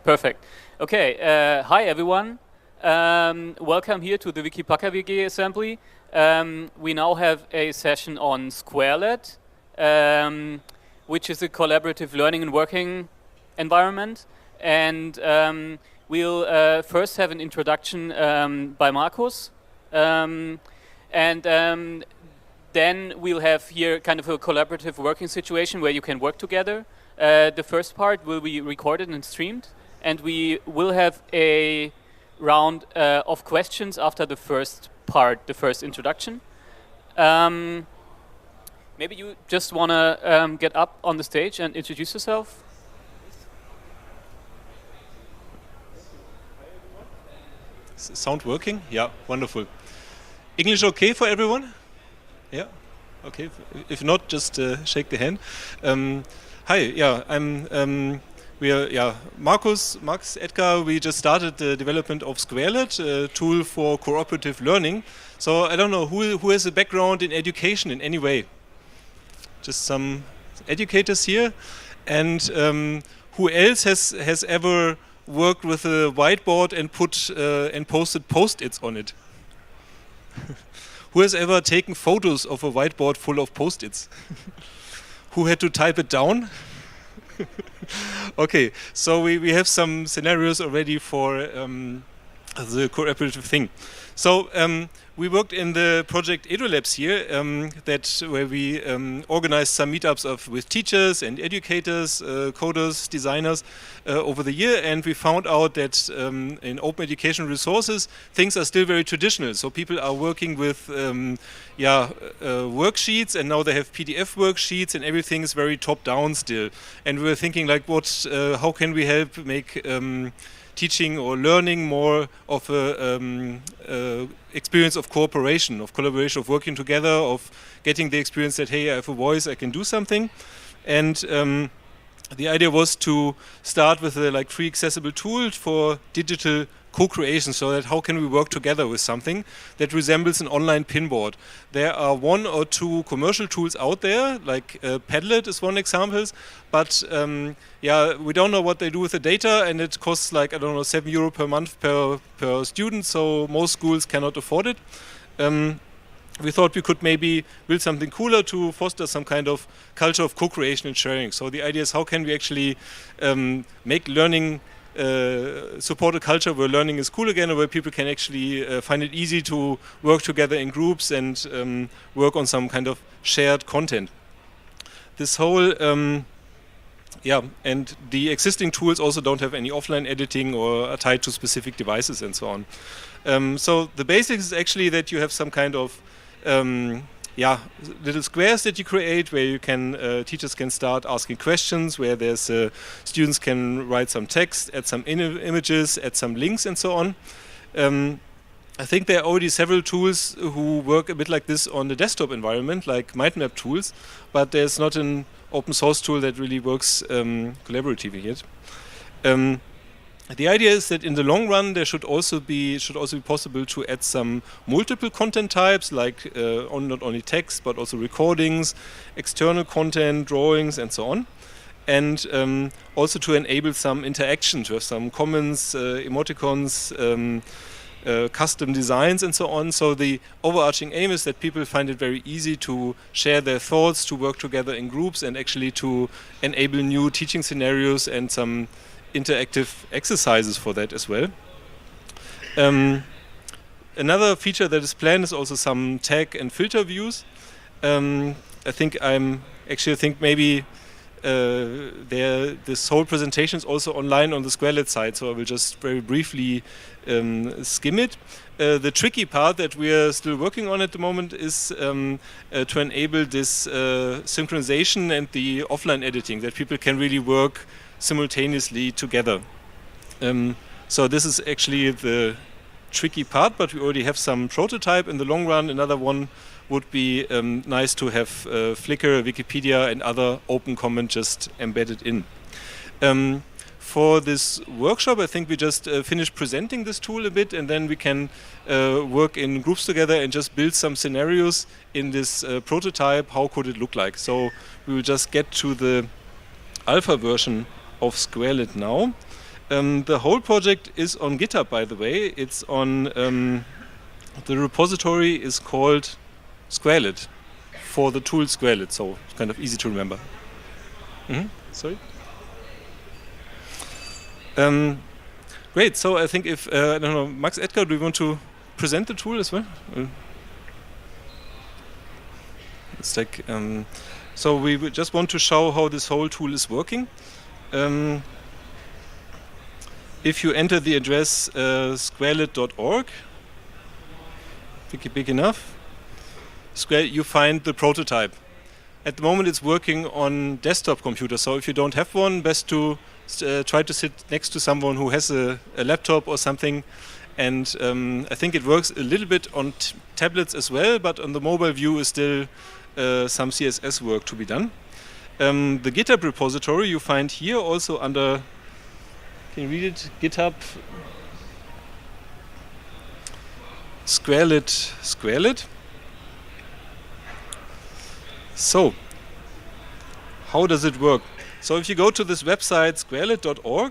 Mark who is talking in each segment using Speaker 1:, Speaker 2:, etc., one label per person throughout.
Speaker 1: Perfect. Okay, hi everyone. Welcome here to the Wikipaka WG Assembly. We now have a session on Squarelet, which is a collaborative learning and working environment. And we'll first have an introduction by Markus. And then we'll have here kind of a collaborative working situation where you can work together. The first part will be recorded and streamed. And we will have a round of questions after the first part, the first introduction. Maybe you just want to get up on the stage and introduce yourself.
Speaker 2: Sound working? Yeah, wonderful. English okay for everyone? Yeah, okay. If not, just shake the hand. Hi, yeah, I'm... Markus, Max, Edgar, we just started the development of Squarelet, a tool for cooperative learning. So I don't know, who has a background in education in any way? Just some educators here. And who else has ever worked with a whiteboard and posted post-its on it? Who has ever taken photos of a whiteboard full of post-its? Who had to type it down? Okay, so we have some scenarios already for the cooperative thing. So we worked in the project EduLabs here, where we organized some meetups with teachers and educators, coders, designers over the year, and we found out that in open education resources, things are still very traditional. So people are working with worksheets, and now they have PDF worksheets, and everything is very top-down still. And we were thinking, like, how can we help make teaching or learning more of a experience of cooperation, of collaboration, of working together, of getting the experience that, hey, I have a voice, I can do something. And the idea was to start with a free accessible tool for digital co-creation, so that how can we work together with something that resembles an online pinboard. There are one or two commercial tools out there, like Padlet is one example, but we don't know what they do with the data, and it costs €7 per month per student, so most schools cannot afford it. We thought we could maybe build something cooler to foster some kind of culture of co-creation and sharing. So the idea is, how can we actually make learning support a culture where learning is cool again, or where people can actually find it easy to work together in groups and work on some kind of shared content. This whole, and the existing tools also don't have any offline editing or are tied to specific devices and so on. So the basics is actually that you have some kind of little squares that you create where you can teachers can start asking questions, where there's students can write some text, add some images, add some links, and so on. I think there are already several tools who work a bit like this on the desktop environment, like mindmap tools, but there's not an open source tool that really works collaboratively yet. The idea is that in the long run there should also be possible to add some multiple content types, like not only text but also recordings, external content, drawings, and so on, and also to enable some interaction, to have some comments, emoticons, custom designs, and so on. So the overarching aim is that people find it very easy to share their thoughts, to work together in groups, and actually to enable new teaching scenarios and some interactive exercises for that as well. Another feature that is planned is also some tag and filter views. I think maybe this whole presentation is also online on the Squarelet site, so I will just very briefly skim it. The tricky part that we are still working on at the moment is to enable this synchronization and the offline editing, that people can really work simultaneously together. So this is actually the tricky part, but we already have some prototype. In the long run, another one would be nice to have Flickr, Wikipedia, and other open comment just embedded in. For this workshop, I think we just finished presenting this tool a bit, and then we can work in groups together and just build some scenarios in this prototype. How could it look like? So we will just get to the alpha version of Squarelet now. The whole project is on GitHub, by the way. It's on the repository is called Squarelet for the tool Squarelet, so it's kind of easy to remember. Sorry. Great. So I think if I don't know, Max, Edgar, do you want to present the tool as well? It's like so we just want to show how this whole tool is working. If you enter the address squarelet.org, big enough, you find the prototype. At the moment it's working on desktop computers, so if you don't have one, best to try to sit next to someone who has a laptop or something. And I think it works a little bit on tablets as well, but on the mobile view is still some CSS work to be done. The GitHub repository you find here also under, can you read it? GitHub Squarelet. So, how does it work? So if you go to this website squarelet.org,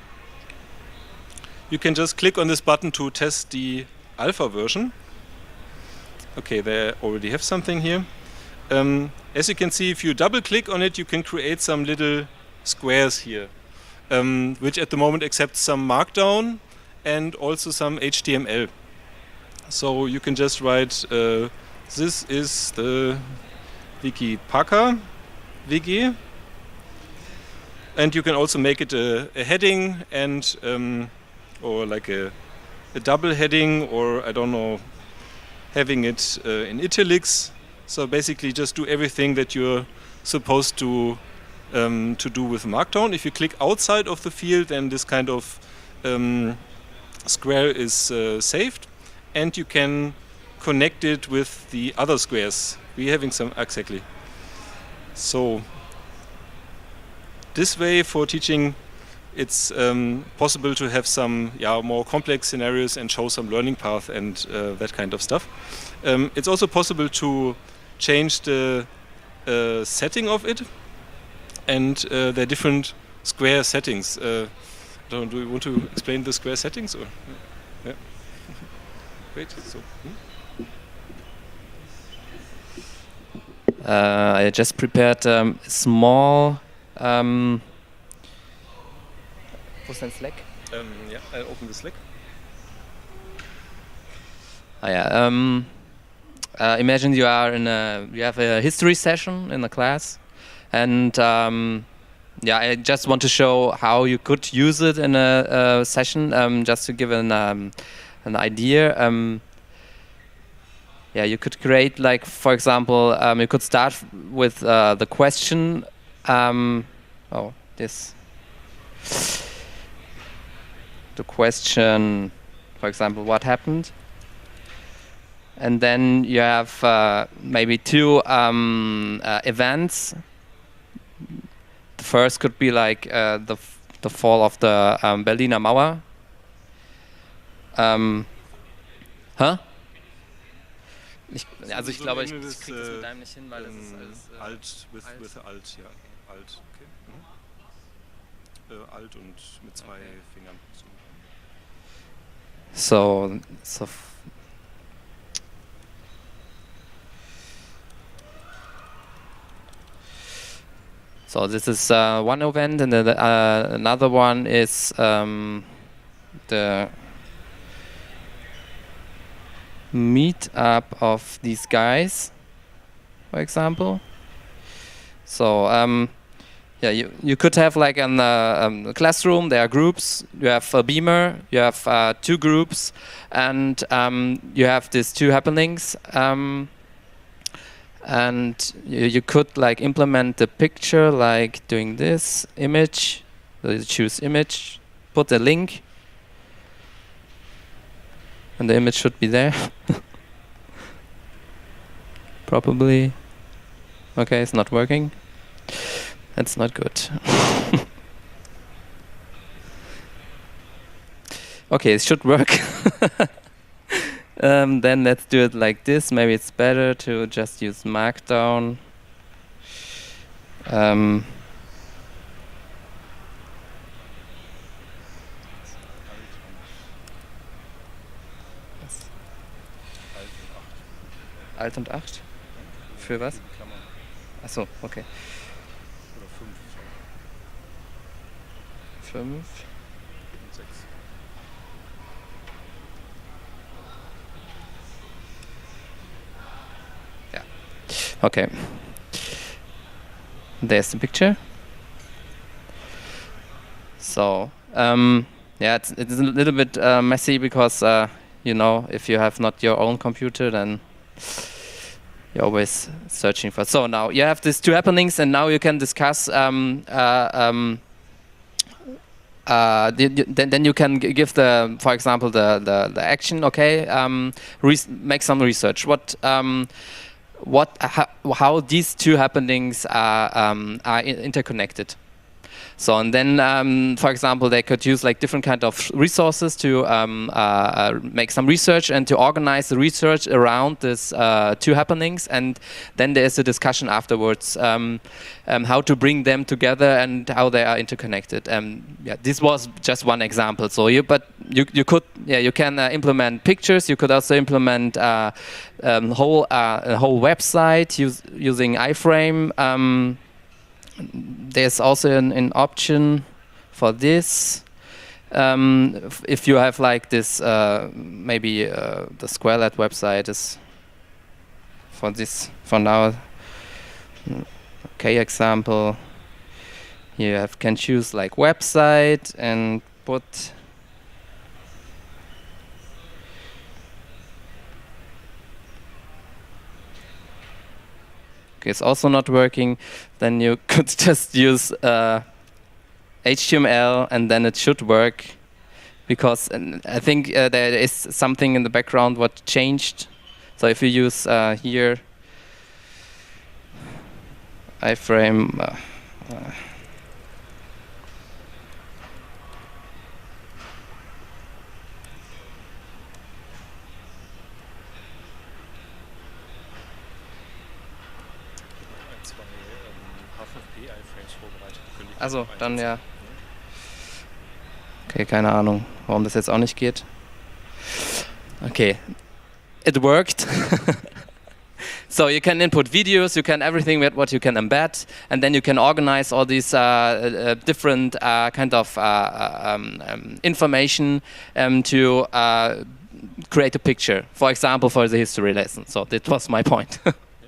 Speaker 2: you can just click on this button to test the alpha version. Okay, they already have something here. As you can see, if you double click on it, you can create some little squares here, which at the moment accepts some Markdown and also some HTML. So you can just write, this is the Wikipacker WG, and you can also make it a heading and or like a double heading, or I don't know, having it in italics. So basically just do everything that you're supposed to do with Markdown. If you click outside of the field, then this kind of square is saved, and you can connect it with the other squares. We're having some, exactly. So this way for teaching, it's possible to have some more complex scenarios and show some learning path and that kind of stuff. It's also possible to change the setting of it, and there are different square settings. Do you want to explain the square settings? Or? Yeah. Great. So,
Speaker 3: I just prepared small. What's that, Slack?
Speaker 2: Yeah, I'll open the Slack.
Speaker 3: Imagine you are you have a history session in the class, and I just want to show how you could use it in a session. Just to give an idea. You could create, like, for example, you could start with the question. The question, for example, what happened? And then you have maybe two events. The first could be like the fall of the Berliner Mauer. Ich glaube, ich kriege das mit deinem nicht hin, weil das ist alles
Speaker 2: alt with alt, ja. Alt, okay. Alt und mit zwei Fingern.
Speaker 3: So this is one event, and another one is the meet-up of these guys, for example. So you could have, like, in a classroom, there are groups. You have a beamer, you have two groups, and you have these two happenings. And you could, like, implement the picture, like doing this image. So you choose image, put a link, and the image should be there. Probably. Okay, it's not working. That's not good. Okay, it should work. Then let's do it like this. Maybe it's better to just use Markdown. Alt und 8? Für was? Achso, okay. 5. Und
Speaker 2: 6.
Speaker 3: Yeah. Okay. There's the picture. So, yeah, it's a little bit messy because, you know, if you have not your own computer, then you're always searching for. So now you have these two happenings, and now you can discuss. Then you can give the, for example, the action. Okay, make some research. How these two happenings are interconnected. So, and then, for example, they could use like different kind of resources to make some research and to organize the research around this two happenings. And then there is a discussion afterwards how to bring them together and how they are interconnected. Yeah, this was just one example. So, you can implement pictures. You could also implement a whole website using iframe. There's also an option for this. If you have like this, maybe the SquareLab website is for this for now. Okay, example. You can choose like website and put. Okay, it's also not working. Then you could just use HTML and then it should work, because I think there is something in the background what changed. So if you use here iframe. Also, dann ja. Okay, keine Ahnung, warum das jetzt auch nicht geht. Okay, it worked. So you can input videos, you can everything with what you can embed, and then you can organize all these different kind of information to create a picture. For example, for the history lesson. So that was my point.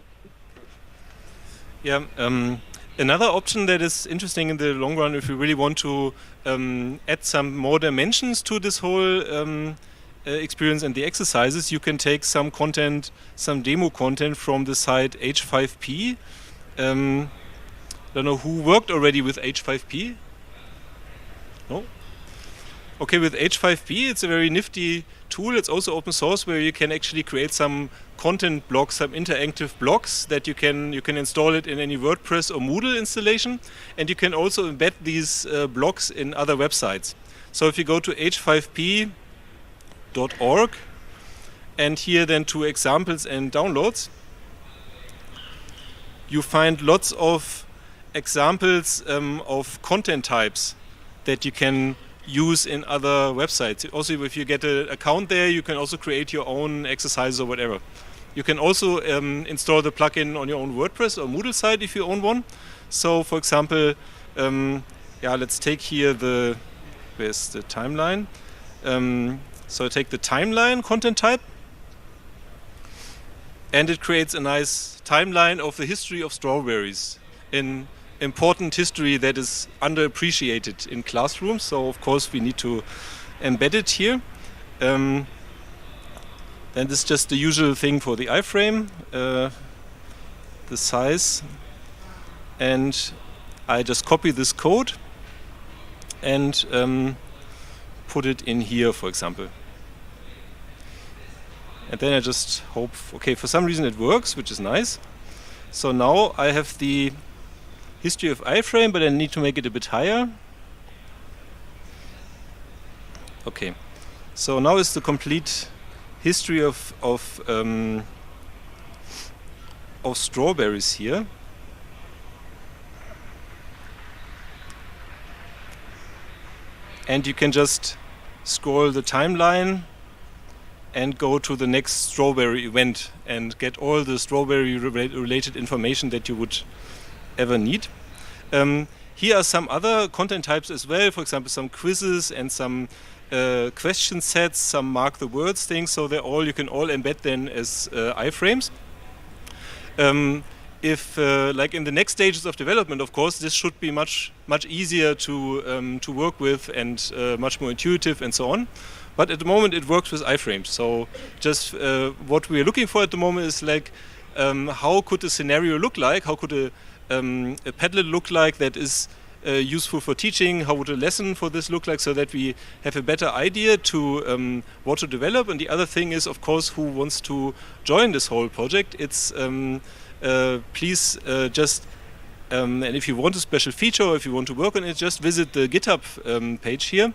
Speaker 2: Yeah. Another option that is interesting in the long run, if you really want to add some more dimensions to this whole experience and the exercises, you can take some content, some demo content from the site H5P. Don't know who worked already with H5P? No? Okay, with H5P, it's a very nifty tool. It's also open source, where you can actually create some content blocks, some interactive blocks that you can install it in any WordPress or Moodle installation, and you can also embed these blocks in other websites. So if you go to h5p.org and here then to examples and downloads, you find lots of examples of content types that you can use in other websites. Also, if you get an account there, you can also create your own exercises or whatever. You can also install the plugin on your own WordPress or Moodle site if you own one. So, for example, let's take here where's the timeline? So take the timeline content type, and it creates a nice timeline of the history of strawberries, in important history that is underappreciated in classrooms. So of course we need to embed it here. Then this is just the usual thing for the iframe, the size, and I just copy this code and put it in here, for example. And then I just hope, okay, for some reason it works, which is nice. So now I have the history of iframe, but I need to make it a bit higher. Okay, so now is the complete history of strawberries here. And you can just scroll the timeline and go to the next strawberry event and get all the strawberry related information that you would ever need. Here are some other content types as well, for example, some quizzes and some question sets, some mark the words things, so they're all, you can all embed then as iframes. If like in the next stages of development, of course, this should be much easier to work with and much more intuitive and so on. But at the moment, it works with iframes. So just what we are looking for at the moment is like how could a scenario look like? How could a Padlet look like that is useful for teaching? How would a lesson for this look like, so that we have a better idea to what to develop? And the other thing is, of course, who wants to join this whole project? It's please just and if you want a special feature or if you want to work on it, just visit the GitHub page here,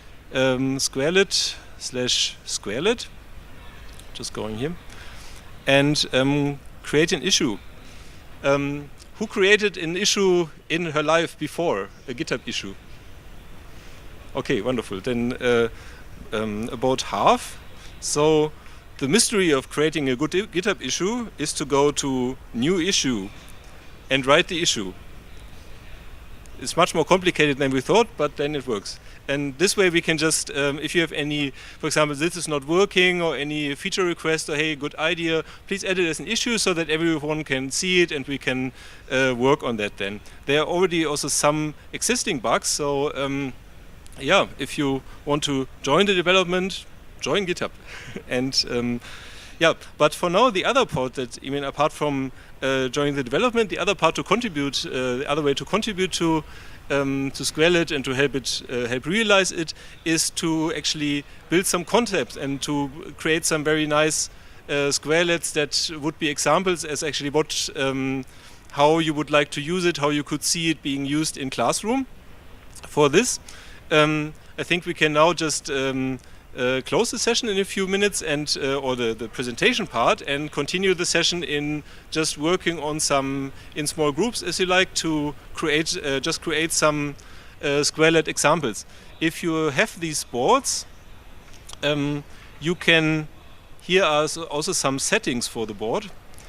Speaker 2: squarelet/squarelet. Just going here and create an issue. Who created an issue in her life before, a GitHub issue? Okay, wonderful. Then about half. So the mystery of creating a good GitHub issue is to go to New Issue and write the issue. It's much more complicated than we thought, but then it works. And this way we can just, if you have any, for example, this is not working or any feature request or hey, good idea, please add it as an issue so that everyone can see it and we can work on that then. There are already also some existing bugs, so yeah, if you want to join the development, join GitHub. And yeah, but for now, the other part that, I mean, apart from joining the development, the other part to contribute, the other way to contribute to Squarelet and to help it help realize it is to actually build some concepts and to create some very nice Squarelets that would be examples as actually what how you would like to use it, how you could see it being used in classroom. For this, I think we can now just close the session in a few minutes and or the presentation part, and continue the session in just working on some in small groups, as you like, to create just create some Squarelet examples. If you have these boards, you can, here are also some settings for the board.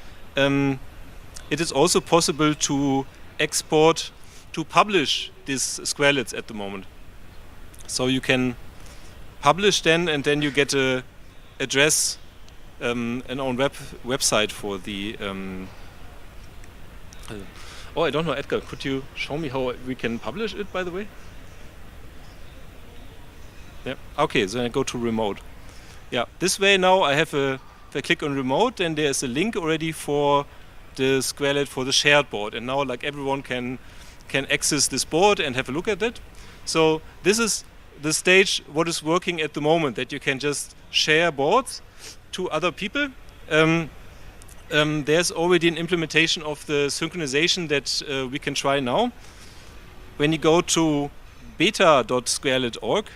Speaker 2: It is also possible to export, to publish these Squarelets at the moment. So you can publish then, and then you get a address, an own website for the. Oh, I don't know, Edgar. Could you show me how we can publish it, by the way? Yeah. Okay. So I go to remote. Yeah. This way now I have a. If I click on remote, then there's a link already for the Squarelet for the shared board, and now like everyone can access this board and have a look at it. So this is the stage what is working at the moment, that you can just share boards to other people. There's already an implementation of the synchronization that we can try now. When you go to beta.squarelet.org,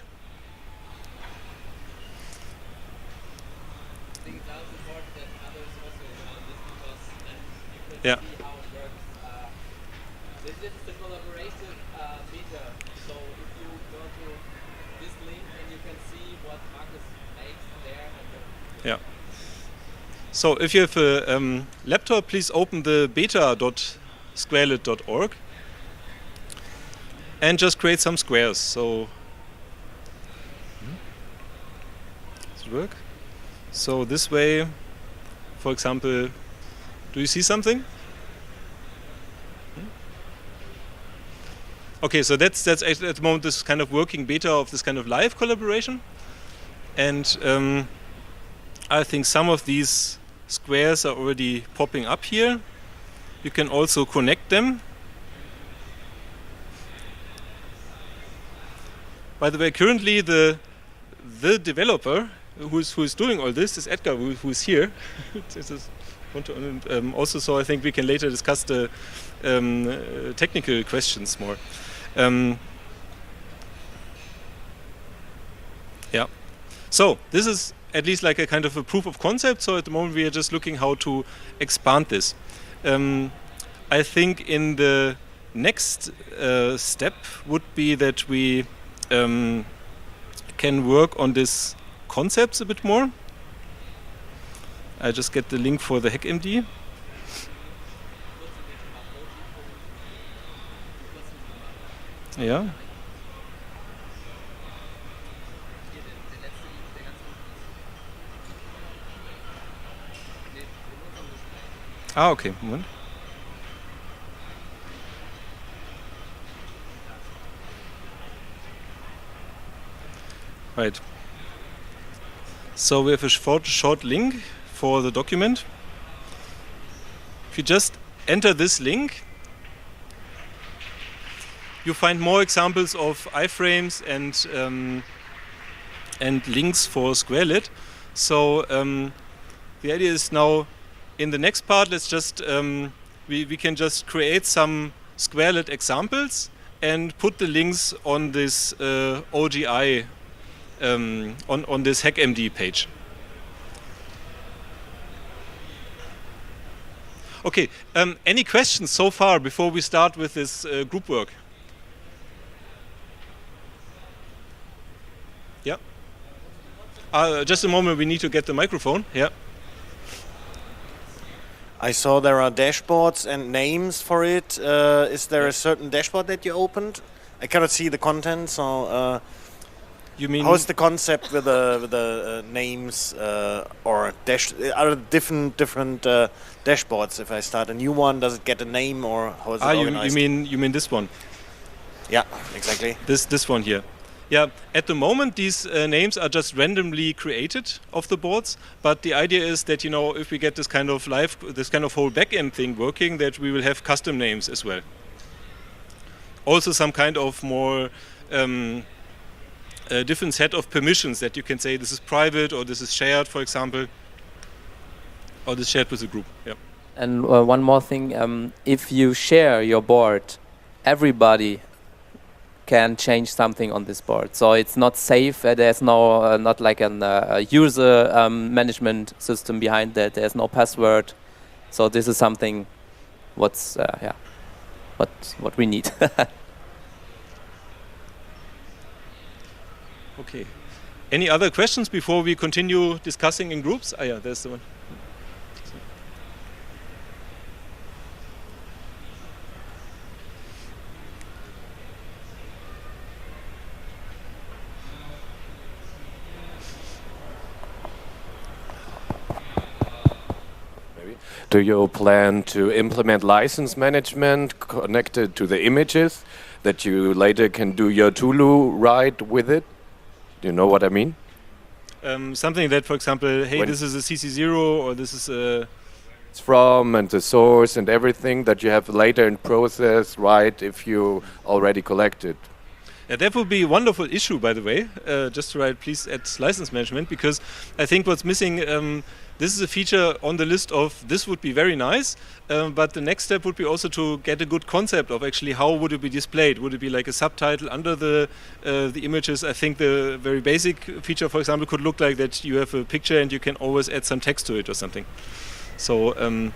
Speaker 2: yeah. Yeah. So if you have a laptop, please open the beta.squarelet.org and just create some squares. So does it work? So this way, for example, do you see something? Okay, so that's at the moment this kind of working beta of this kind of live collaboration, and I think some of these squares are already popping up here. You can also connect them. By the way, currently the developer who is doing all this is Edgar, who is here. This is also, so I think we can later discuss the technical questions more. Yeah. So this is at least like a kind of a proof of concept. So at the moment we are just looking how to expand this. I think in the next step would be that we can work on these concepts a bit more. I just get the link for the HackMD. Yeah. Ah, okay. Moment. Right. So we have a short link for the document. If you just enter this link, you find more examples of iframes and links for SquareLit. So the idea is now in the next part, let's just we can just create some SquareLit examples and put the links on this OGI on this HackMD page. Okay, any questions so far before we start with this group work? Yeah. Just a moment, we need to get the microphone. Yeah.
Speaker 4: I saw there are dashboards and names for it. Is there a certain dashboard that you opened? I cannot see the content, so
Speaker 2: You mean
Speaker 4: how is the concept with the names or are different dashboards? If I start a new one, does it get a name or how is it organized?
Speaker 2: you mean this one?
Speaker 4: Yeah, exactly.
Speaker 2: This one here. Yeah, at the moment these names are just randomly created of the boards, but the idea is that, you know, if we get this kind of whole backend thing working, that we will have custom names as well. Also some kind of more different set of permissions that you can say this is private or this is shared, for example, or this is shared with a group. Yeah.
Speaker 3: And one more thing, if you share your board, everybody can change something on this board. So it's not safe. There's no not like a user management system behind that. There's no password. So this is something what we need.
Speaker 2: Okay. Any other questions before we continue discussing in groups? Ah, yeah, there's the one.
Speaker 5: Do you plan to implement license management connected to the images that you later can do your Tulu write with it? Do you know what I mean?
Speaker 2: Something that, for example, hey, this is a CC0 or this is a...
Speaker 5: It's from and the source and everything that you have later in process, right, if you already collected.
Speaker 2: Yeah, that would be a wonderful issue, by the way, just to write please add license management, because I think what's missing, this is a feature on the list of this would be very nice, but the next step would be also to get a good concept of actually how would it be displayed. Would it be like a subtitle under the images? I think the very basic feature, for example, could look like that you have a picture and you can always add some text to it or something. So,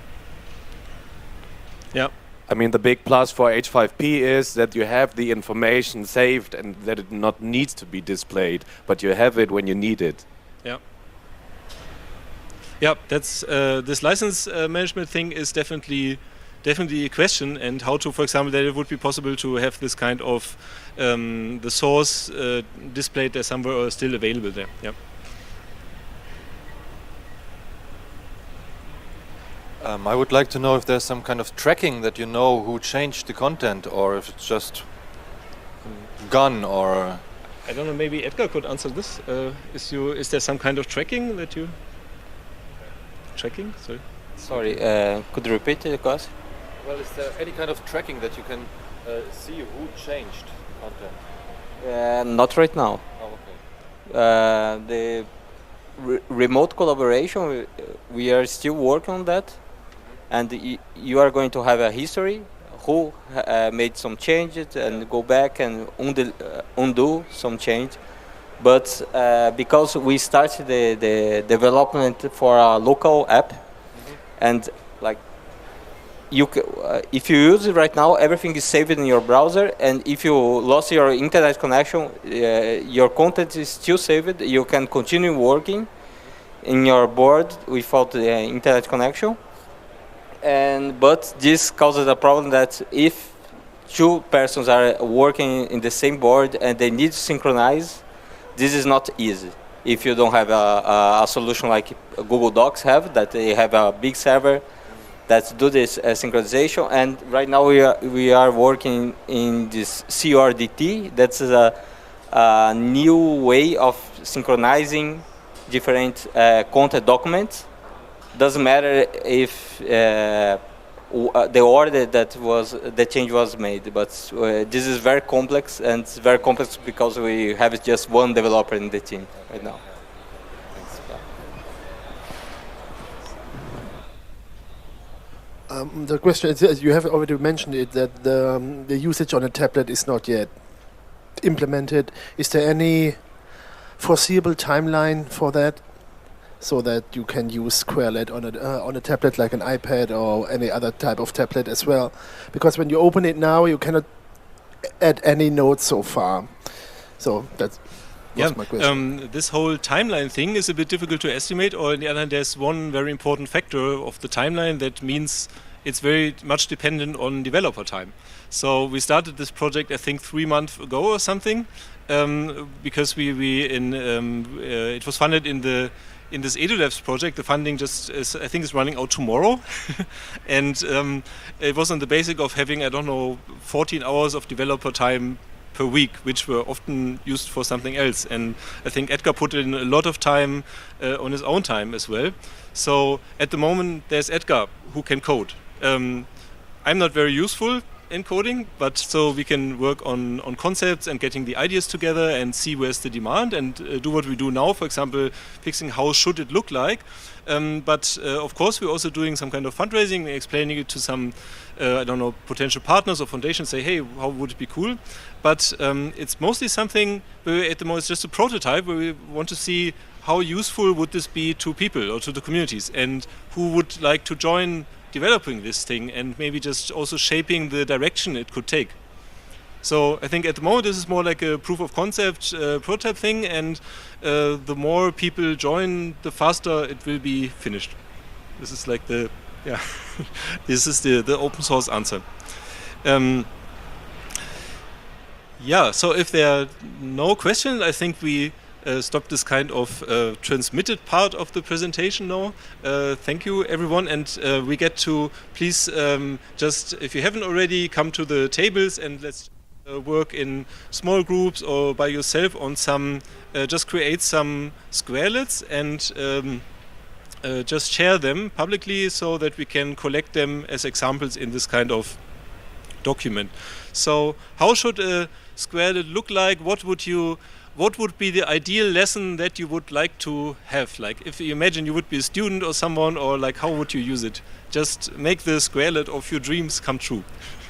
Speaker 2: yeah.
Speaker 5: I mean, the big plus for H5P is that you have the information saved and that it not needs to be displayed, but you have it when you need it.
Speaker 2: Yeah. Yeah, that's this license management thing is definitely a question, and how to, for example, that it would be possible to have this kind of the source displayed there somewhere or still available there. Yeah.
Speaker 6: I would like to know if there's some kind of tracking that you know who changed the content, or if it's just gone, or...
Speaker 2: I don't know, maybe Edgar could answer this. Is there some kind of tracking that you... Tracking?
Speaker 7: Sorry, could you repeat the question?
Speaker 6: Well, is there any kind of tracking that you can see who changed content?
Speaker 7: Not right now.
Speaker 6: Oh, okay.
Speaker 7: The remote collaboration, we are still working on that, and you are going to have a history who made some changes and go back and undo some change. But because we started the development for a local app, and like if you use it right now, everything is saved in your browser, and if you lost your internet connection, your content is still saved. You can continue working, in your board without the internet connection. But this causes a problem that if two persons are working in the same board and they need to synchronize, this is not easy. If you don't have a solution like Google Docs have, that they have a big server that do this synchronization. And right now we are working in this CRDT. That's a new way of synchronizing different content documents. Doesn't matter if the order that the change was made, but this is very complex, and it's very complex because we have just one developer in the team right now.
Speaker 8: The question is, you have already mentioned it, that the usage on a tablet is not yet implemented. Is there any foreseeable timeline for that, so that you can use Squarelet on a tablet like an iPad or any other type of tablet as well? Because when you open it now, you cannot add any nodes so far. So that's my question.
Speaker 2: This whole timeline thing is a bit difficult to estimate, or on the other hand, there's one very important factor of the timeline that means it's very much dependent on developer time. So we started this project, I think, 3 months ago or something, because it was funded in this EduLabs project. The funding I think is running out tomorrow. And it was on the basis of having, 14 hours of developer time per week, which were often used for something else. And I think Edgar put in a lot of time on his own time as well. So at the moment, there's Edgar who can code. I'm not very useful in coding, but so we can work on concepts and getting the ideas together and see where's the demand and do what we do now, for example, fixing how should it look like. But of course, we're also doing some kind of fundraising, explaining it to some, potential partners or foundations, say, hey, how would it be cool? But it's mostly something where at the moment it's just a prototype where we want to see how useful would this be to people or to the communities, and who would like to join developing this thing and maybe just also shaping the direction it could take. So I think at the moment this is more like a proof of concept prototype thing, and the more people join, the faster it will be finished. This is like this is the open source answer. So if there are no questions, I think we stop this kind of transmitted part of the presentation now. Thank you, everyone, and we get to please just, if you haven't already, come to the tables and let's work in small groups or by yourself on some, just create some Squarelets and just share them publicly so that we can collect them as examples in this kind of document. So how should a Squarelet look like? What would be the ideal lesson that you would like to have? Like, if you imagine you would be a student or someone, or like, how would you use it? Just make the Squarelet of your dreams come true.